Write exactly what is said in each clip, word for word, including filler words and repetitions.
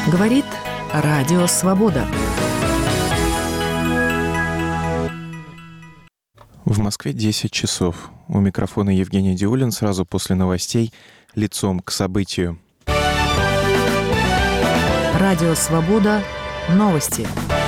Говорит Радио Свобода. В Москве десять часов. У микрофона Евгений Диулин. Сразу после новостей лицом к событию. Радио Свобода. Новости.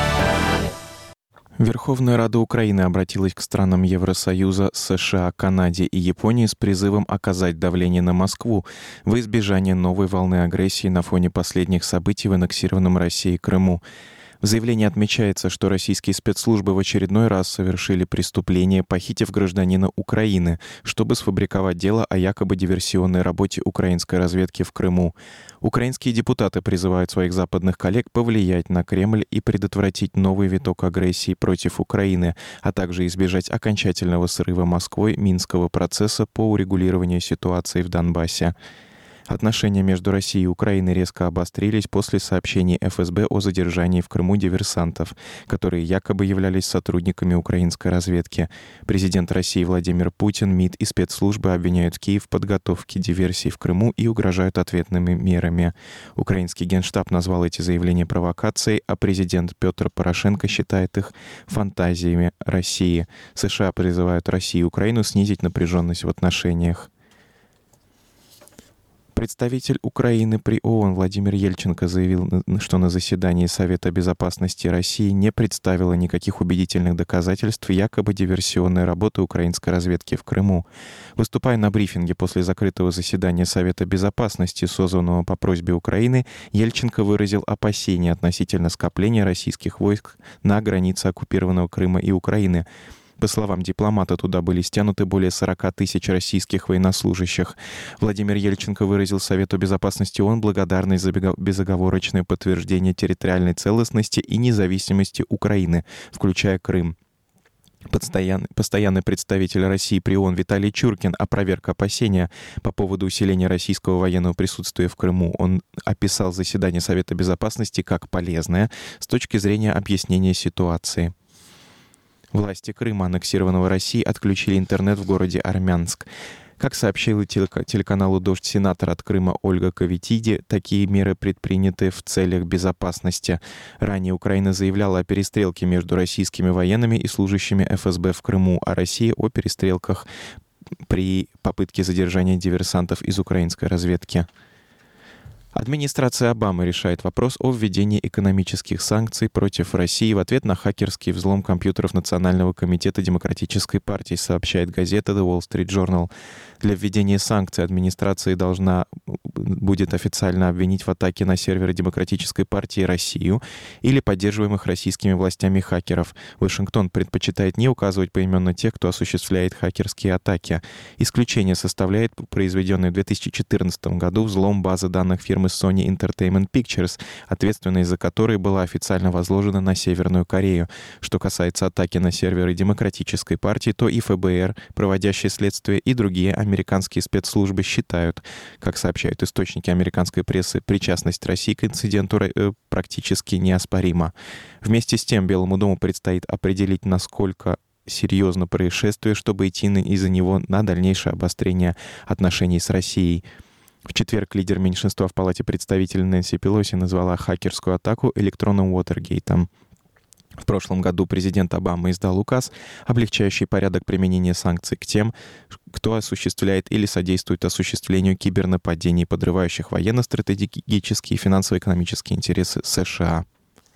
Верховная Рада Украины обратилась к странам Евросоюза, США, Канаде и Японии с призывом оказать давление на Москву во избежание новой волны агрессии на фоне последних событий в аннексированном Россией Крыму. В заявлении отмечается, что российские спецслужбы в очередной раз совершили преступление, похитив гражданина Украины, чтобы сфабриковать дело о якобы диверсионной работе украинской разведки в Крыму. Украинские депутаты призывают своих западных коллег повлиять на Кремль и предотвратить новый виток агрессии против Украины, а также избежать окончательного срыва Москвой Минского процесса по урегулированию ситуации в Донбассе. Отношения между Россией и Украиной резко обострились после сообщений эф эс бэ о задержании в Крыму диверсантов, которые якобы являлись сотрудниками украинской разведки. Президент России Владимир Путин, МИД и спецслужбы обвиняют Киев в подготовке диверсий в Крыму и угрожают ответными мерами. Украинский генштаб назвал эти заявления провокацией, а президент Петр Порошенко считает их фантазиями России. США призывают Россию и Украину снизить напряженность в отношениях. Представитель Украины при ООН Владимир Ельченко заявил, что на заседании Совета безопасности России не представило никаких убедительных доказательств якобы диверсионной работы украинской разведки в Крыму. Выступая на брифинге после закрытого заседания Совета безопасности, созванного по просьбе Украины, Ельченко выразил опасения относительно скопления российских войск на границе оккупированного Крыма и Украины. По словам дипломата, туда были стянуты более сорок тысяч российских военнослужащих. Владимир Ельченко выразил Совету безопасности ООН благодарность за безоговорочное подтверждение территориальной целостности и независимости Украины, включая Крым. Постоянный, постоянный представитель России при ООН Виталий Чуркин опроверг опасения по поводу усиления российского военного присутствия в Крыму. Он описал заседание Совета безопасности как полезное с точки зрения объяснения ситуации. Власти Крыма, аннексированного Россией, отключили интернет в городе Армянск. Как сообщила телеканалу «Дождь» сенатор от Крыма Ольга Кавитиди, такие меры предприняты в целях безопасности. Ранее Украина заявляла о перестрелке между российскими военными и служащими эф эс бэ в Крыму, а Россия о перестрелках при попытке задержания диверсантов из украинской разведки. Администрация Обамы решает вопрос о введении экономических санкций против России в ответ на хакерский взлом компьютеров Национального комитета Демократической партии, сообщает газета The Wall Street Journal. Для введения санкций администрация должна будет официально обвинить в атаке на серверы Демократической партии Россию или поддерживаемых российскими властями хакеров. Вашингтон предпочитает не указывать поименно тех, кто осуществляет хакерские атаки. Исключение составляет произведенный в две тысячи четырнадцатом году взлом базы данных фирмы Sony Entertainment Pictures, ответственность за которой была официально возложена на Северную Корею. Что касается атаки на серверы Демократической партии, то и эф бэ эр, проводящие следствие, и другие американские спецслужбы считают, как сообщают источники американской прессы, причастность России к инциденту э, практически неоспорима. Вместе с тем Белому дому предстоит определить, насколько серьезно происшествие, чтобы идти из-за него на дальнейшее обострение отношений с Россией. В четверг лидер меньшинства в Палате представителей Нэнси Пелоси назвала хакерскую атаку электронным Уотергейтом. В прошлом году президент Обама издал указ, облегчающий порядок применения санкций к тем, кто осуществляет или содействует осуществлению кибернападений, подрывающих военно-стратегические и финансово-экономические интересы США.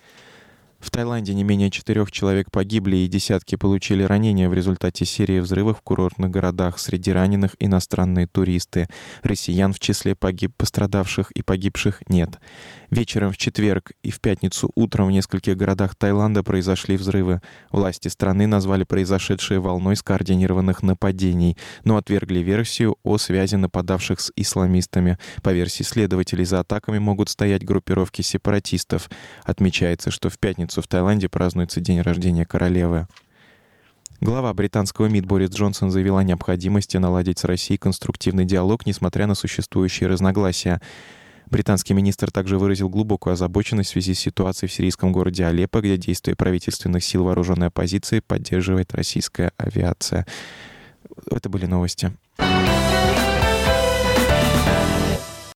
В Таиланде не менее четырех человек погибли и десятки получили ранения в результате серии взрывов в курортных городах. Среди раненых иностранные туристы. Россиян в числе погиб, пострадавших и погибших нет. Вечером в четверг и в пятницу утром в нескольких городах Таиланда произошли взрывы. Власти страны назвали произошедшее волной скоординированных нападений, но отвергли версию о связи нападавших с исламистами. По версии следователей, за атаками могут стоять группировки сепаратистов. Отмечается, что в пятницу в Таиланде празднуется день рождения королевы. Глава британского МИД Борис Джонсон заявил о необходимости наладить с Россией конструктивный диалог, несмотря на существующие разногласия. Британский министр также выразил глубокую озабоченность в связи с ситуацией в сирийском городе Алеппо, где действия правительственных сил вооруженной оппозиции поддерживает российская авиация. Это были новости.